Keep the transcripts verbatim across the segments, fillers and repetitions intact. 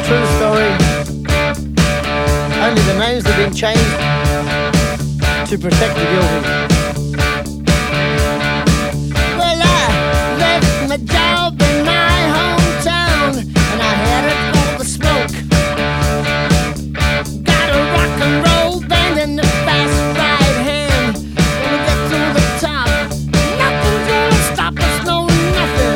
True story. Only the names have been changed to protect the guilty. Well, I left my job in my hometown and I headed for the smoke. Got a rock and roll band and a fast right hand. Gonna get to the top. Nothing's gonna stop us, no nothing.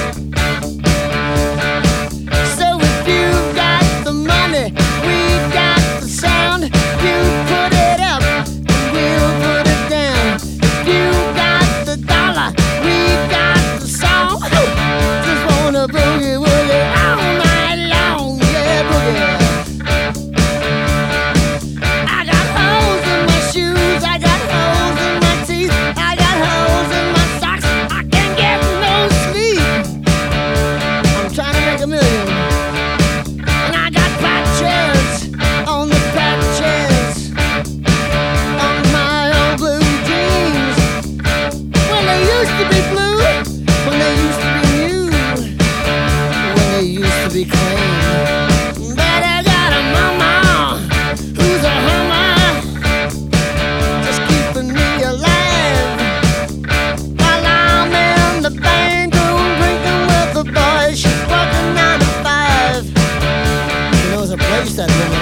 So if you've got the money, we've got the sound. You put it up and we'll put it down. If you got the dollar, we've got the song. Just wanna boogie woogie all night long, yeah, boogie. I got holes in my shoes, I got holes in my teeth, I got holes in my socks, I can't get no sleep. I'm trying to make a million, and I got patches on the patches on my old blue jeans. When they used to be blue, when they used to be new, when they used to be clean. But I got a mama who's a hummer, just keeping me alive while I'm in the bank room drinking with the boys. She's working nine to five. She knows a place that woman